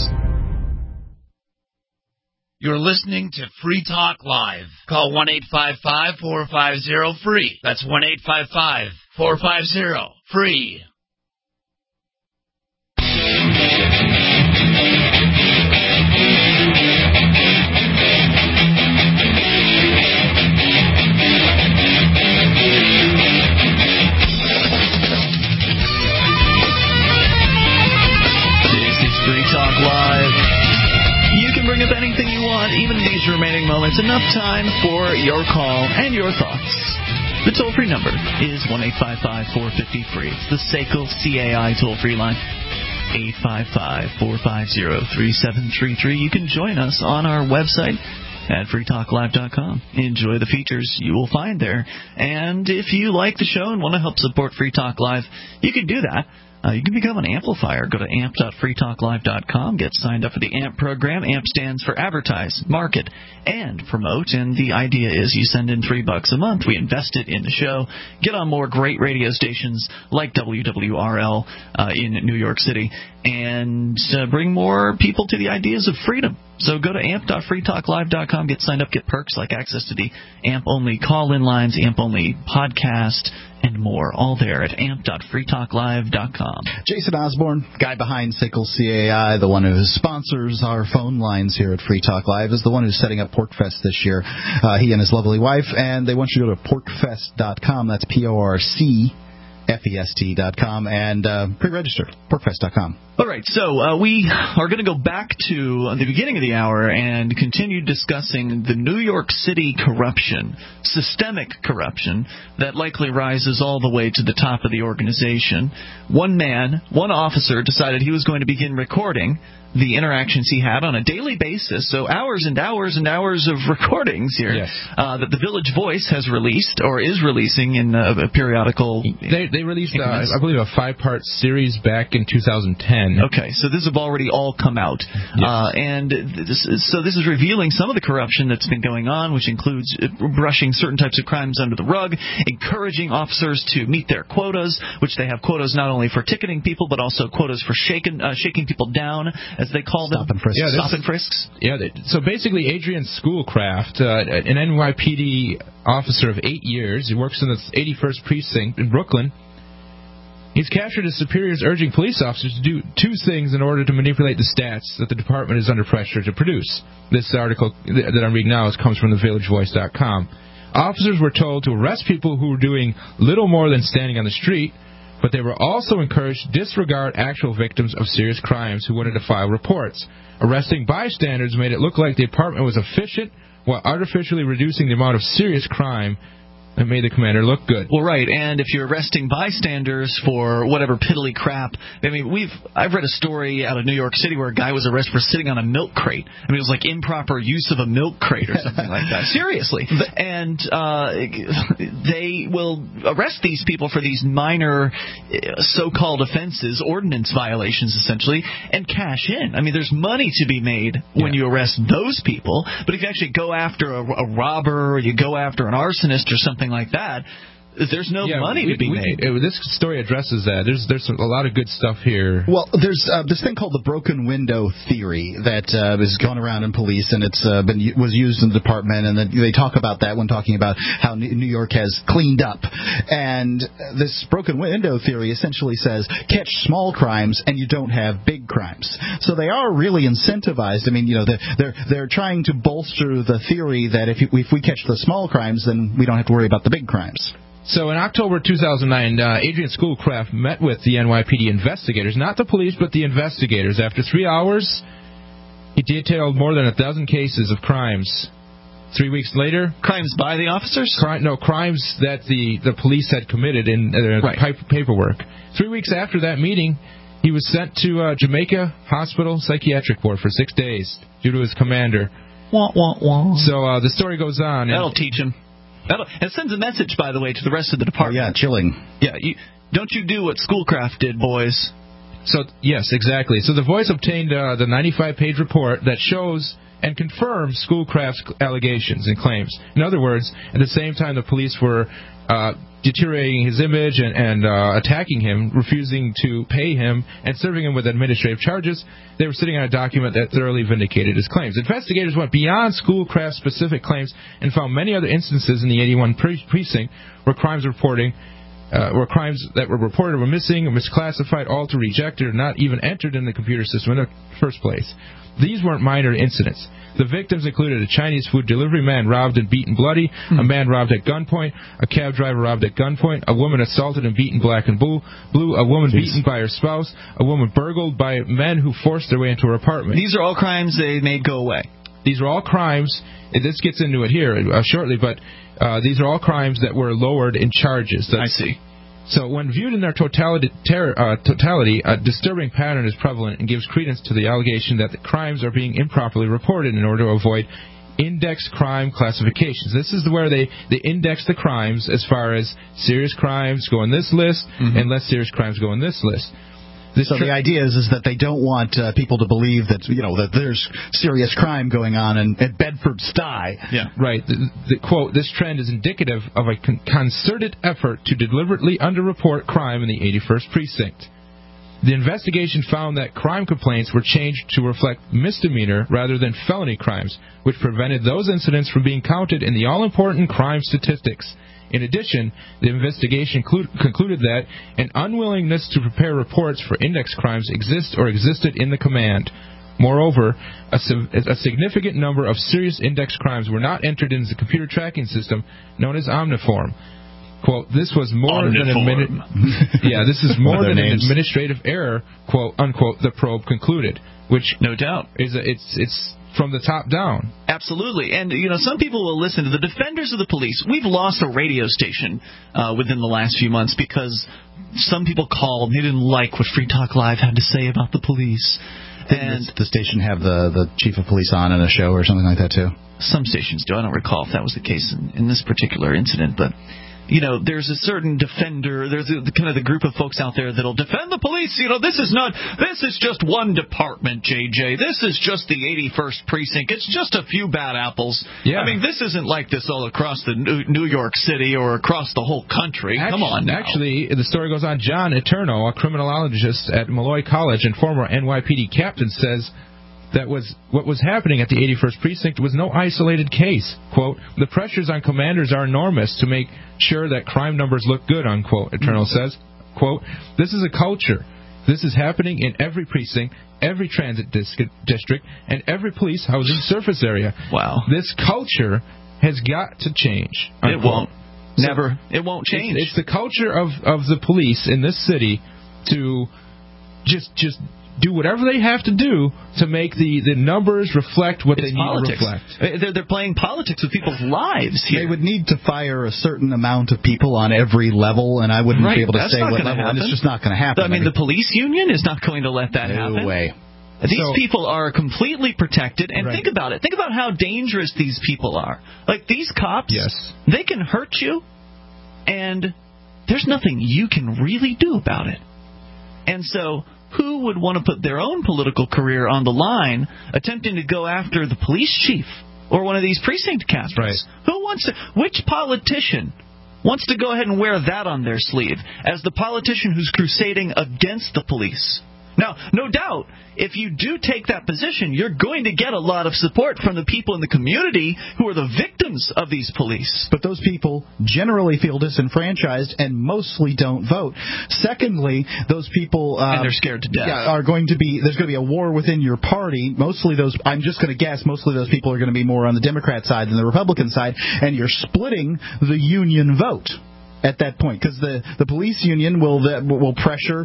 Speaker 9: You're listening to Free Talk Live. Call 1-855-450-FREE. That's 1-855-450-FREE.
Speaker 1: This is Free Talk Live. You can bring up anything you want, even in these remaining moments. Enough time for your call and your thoughts. The toll-free number is 1-855-450-FREE. It's the SACL CAI toll-free line, 855-450-3733. You can join us on our website at freetalklive.com. Enjoy the features you will find there. And if you like the show and want to help support Free Talk Live, you can do that. You can become an amplifier. Go to amp.freetalklive.com. Get signed up for the AMP program. AMP stands for Advertise, Market, and Promote. And the idea is you send in $3 a month. We invest it in the show. Get on more great radio stations like WWRL in New York City. And bring more people to the ideas of freedom. So go to amp.freetalklive.com. Get signed up. Get perks like access to the AMP-only call-in lines, AMP-only podcast, and more, all there at amp.freetalklive.com.
Speaker 3: Jason Osborne, guy behind SACL CAI, the one who sponsors our phone lines here at Free Talk Live, is the one who's setting up PorcFest this year. He and his lovely wife, and they want you to go to porcfest.com. That's PORCFEST.com, and pre-register, porcfest.com.
Speaker 1: All right, so we are going to go back to the beginning of the hour and continue discussing the New York City corruption, systemic corruption, that likely rises all the way to the top of the organization. One officer decided he was going to begin recording the interactions he had on a daily basis, so hours and hours and hours of recordings here, yes, that the Village Voice has released or is releasing in a periodical.
Speaker 2: They released, I believe, a 5-part series back in 2010.
Speaker 1: Okay, so this have already all come out, yes. And this is revealing some of the corruption that's been going on, which includes brushing certain types of crimes under the rug, encouraging officers to meet their quotas, which they have quotas not only for ticketing people but also quotas for shaking people down, as they call them. Stop and frisks.
Speaker 2: Yeah, so basically Adrian Schoolcraft, an NYPD officer of 8 years, he works in the 81st Precinct in Brooklyn. He's captured his superiors urging police officers to do 2 things in order to manipulate the stats that the department is under pressure to produce. This article that I'm reading now comes from thevillagevoice.com. Officers were told to arrest people who were doing little more than standing on the street, but they were also encouraged to disregard actual victims of serious crimes who wanted to file reports. Arresting bystanders made it look like the department was efficient while artificially reducing the amount of serious crime It made the commander look good.
Speaker 1: Well, right, and if you're arresting bystanders for whatever piddly crap, I mean, I've read a story out of New York City where a guy was arrested for sitting on a milk crate. I mean, it was like improper use of a milk crate or something like that. Seriously. And they will arrest these people for these minor so-called offenses, ordinance violations essentially, and cash in. I mean, there's money to be made when you arrest those people, but if you actually go after a robber or you go after an arsonist or something like that, there's no money to be made.
Speaker 2: This story addresses that. There's a lot of good stuff here.
Speaker 3: Well, there's this thing called the broken window theory that is going around in police, and it's was used in the department, and they talk about that when talking about how New York has cleaned up. And this broken window theory essentially says catch small crimes and you don't have big crimes. So they are really incentivized. I mean, they're trying to bolster the theory that if we catch the small crimes, then we don't have to worry about the big crimes.
Speaker 2: So in October 2009, Adrian Schoolcraft met with the NYPD investigators, not the police, but the investigators. After 3 hours, he detailed more than 12 cases of crimes. 3 weeks later...
Speaker 1: Crimes by the officers?
Speaker 2: Crimes that the police had committed in paperwork. 3 weeks after that meeting, he was sent to Jamaica Hospital Psychiatric Ward for 6 days due to his commander.
Speaker 1: Wah, wah, wah.
Speaker 2: So the story goes on.
Speaker 1: That'll teach him. It sends a message, by the way, to the rest of the department.
Speaker 3: Oh, yeah, chilling.
Speaker 1: Yeah, don't you do what Schoolcraft did, boys.
Speaker 2: So, yes, exactly. So The Voice obtained the 95-page report that shows and confirms Schoolcraft's allegations and claims. In other words, at the same time the police were deteriorating his image and attacking him, refusing to pay him, and serving him with administrative charges, they were sitting on a document that thoroughly vindicated his claims. Investigators went beyond Schoolcraft's specific claims and found many other instances in the 81 precinct where crimes that were reported were missing, or misclassified, altered, rejected, or not even entered in the computer system in the first place. These weren't minor incidents. The victims included a Chinese food delivery man robbed and beaten bloody, a man robbed at gunpoint, a cab driver robbed at gunpoint, a woman assaulted and beaten black and blue, a woman beaten by her spouse, a woman burgled by men who forced their way into her apartment.
Speaker 1: These are all crimes they made go away.
Speaker 2: These are all crimes, and this gets into it here shortly, but these are all crimes that were lowered in charges.
Speaker 1: I see.
Speaker 2: So when viewed in their totality, a disturbing pattern is prevalent and gives credence to the allegation that the crimes are being improperly reported in order to avoid index crime classifications. This is where they index the crimes as far as serious crimes go in this list and less serious crimes go in this list.
Speaker 3: So the idea is that they don't want people to believe that that there's serious crime going on in Bedford Stuyvesant.
Speaker 2: Yeah, right. The quote: "This trend is indicative of a concerted effort to deliberately underreport crime in the 81st precinct." The investigation found that crime complaints were changed to reflect misdemeanor rather than felony crimes, which prevented those incidents from being counted in the all-important crime statistics. In addition, the investigation concluded that an unwillingness to prepare reports for index crimes existed in the command. Moreover, a significant number of serious index crimes were not entered into the computer tracking system known as Omniform. Quote, "This was more than this is more than an administrative error," quote unquote, the probe concluded, which
Speaker 1: no doubt
Speaker 2: is it's from the top down.
Speaker 1: Absolutely. And, some people will listen to the defenders of the police. We've lost a radio station within the last few months because some people called and they didn't like what Free Talk Live had to say about the police.
Speaker 3: And the station have the chief of police on in a show or something like that, too?
Speaker 1: Some stations do. I don't recall if that was the case in this particular incident, but... there's a certain defender, there's the group of folks out there that'll defend the police. This is just one department, JJ. This is just the 81st precinct. It's just a few bad apples.
Speaker 2: Yeah.
Speaker 1: I mean, this isn't like this all across the New York City or across the whole country. Come on now.
Speaker 2: Actually, the story goes on. John Eterno, a criminologist at Malloy College and former NYPD captain, says that what was happening at the 81st precinct was no isolated case. Quote, "The pressures on commanders are enormous to make sure that crime numbers look good," unquote, Eternal says. Quote, "This is a culture. This is happening in every precinct, every transit district, and every police housing surface area.
Speaker 1: Wow.
Speaker 2: This culture has got to change." Unquote.
Speaker 1: It won't. Never. It won't change.
Speaker 2: It's the culture of the police in this city to just do whatever they have to do to make the numbers reflect what they need to reflect.
Speaker 1: They're playing politics with people's lives here.
Speaker 3: They would need to fire a certain amount of people on every level, and I wouldn't be able to say what level, and it's just not going to happen.
Speaker 1: I mean, the police union is not going to let that happen.
Speaker 3: No way.
Speaker 1: These people are completely protected, and think about it. Think about how dangerous these people are. Like, these cops, they can hurt you, and there's nothing you can really do about it. And so, who would want to put their own political career on the line attempting to go after the police chief or one of these precinct captains? Who wants to? Which politician wants to go ahead and wear that on their sleeve as the politician who's crusading against the police? Now, no doubt, if you do take that position, you're going to get a lot of support from the people in the community who are the victims of these police.
Speaker 3: But those people generally feel disenfranchised and mostly don't vote. Secondly, those people
Speaker 1: and they're scared to death.
Speaker 3: There's going to be a war within your party. Mostly those, I'm just going to guess, mostly those people are going to be more on the Democrat side than the Republican side, and you're splitting the union vote at that point, because the police union will pressure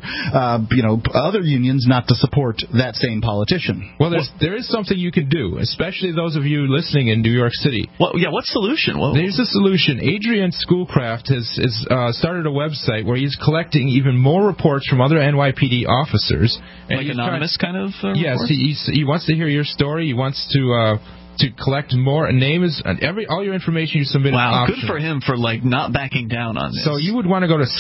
Speaker 3: other unions not to support that same politician.
Speaker 2: Well, there is something you can do, especially those of you listening in New York City.
Speaker 1: What solution?
Speaker 2: There's a solution. Adrian Schoolcraft has started a website where he's collecting even more reports from other NYPD officers.
Speaker 1: Like anonymous kind of
Speaker 2: yes,
Speaker 1: reports?
Speaker 2: He wants to hear your story. He wants to collect more names and all your information you submit.
Speaker 1: Wow, good for him for not backing down on this.
Speaker 2: So you would want to go to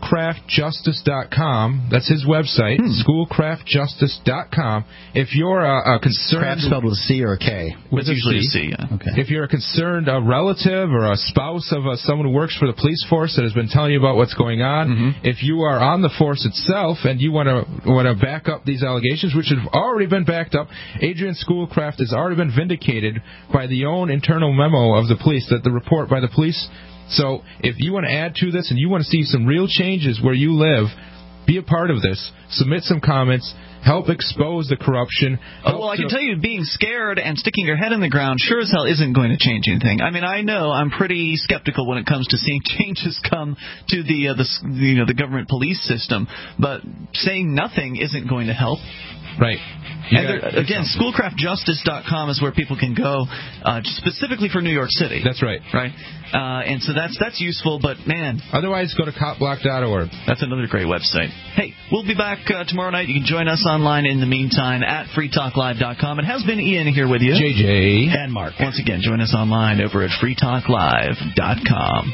Speaker 2: schoolcraftjustice.com. That's his website, schoolcraftjustice.com. If you're a concerned...
Speaker 3: Craft spelled with a C or a K?
Speaker 1: It's usually a C, yeah.
Speaker 3: Okay.
Speaker 2: If you're a concerned relative or a spouse of someone who works for the police force that has been telling you about what's going on, if you are on the force itself and you want to back up these allegations, which have already been backed up, Adrian Schoolcraft has already been vindicated by the own internal memo of the police, that the report by the police. So if you want to add to this and you want to see some real changes where you live, be a part of this. Submit some comments. Help expose the corruption.
Speaker 1: I can tell you, being scared and sticking your head in the ground sure as hell isn't going to change anything. I mean, I know I'm pretty skeptical when it comes to seeing changes come to the government police system, but saying nothing isn't going to help.
Speaker 2: Right.
Speaker 1: Again, schoolcraftjustice.com is where people can go specifically for New York City.
Speaker 2: That's right.
Speaker 1: Right. And so that's useful, but man.
Speaker 2: Otherwise, go to copblock.org.
Speaker 1: That's another great website. Hey, we'll be back tomorrow night. You can join us online in the meantime at freetalklive.com. It has been Ian here with you.
Speaker 2: JJ.
Speaker 3: And Mark.
Speaker 1: Once again, join us online over at freetalklive.com.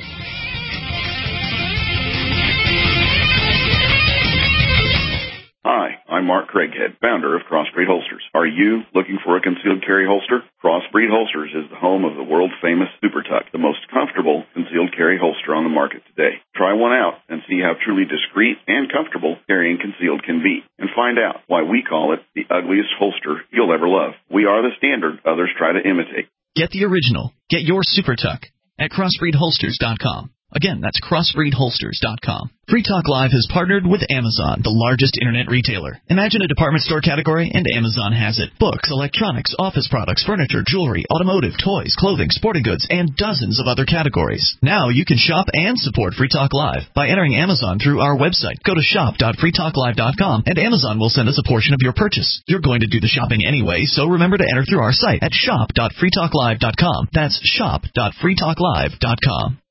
Speaker 20: Hi, I'm Mark Craighead, founder of Crossbreed Holsters. Are you looking for a concealed carry holster? Crossbreed Holsters is the home of the world-famous Super Tuck, the most comfortable concealed carry holster on the market today. Try one out and see how truly discreet and comfortable carrying concealed can be, and find out why we call it the ugliest holster you'll ever love. We are the standard others try to imitate.
Speaker 1: Get the original. Get your Super Tuck at crossbreedholsters.com. Again, that's crossbreedholsters.com. Free Talk Live has partnered with Amazon, the largest internet retailer. Imagine a department store category, and Amazon has it. Books, electronics, office products, furniture, jewelry, automotive, toys, clothing, sporting goods, and dozens of other categories. Now you can shop and support Free Talk Live by entering Amazon through our website. Go to shop.freetalklive.com, and Amazon will send us a portion of your purchase. You're going to do the shopping anyway, so remember to enter through our site at shop.freetalklive.com. That's shop.freetalklive.com.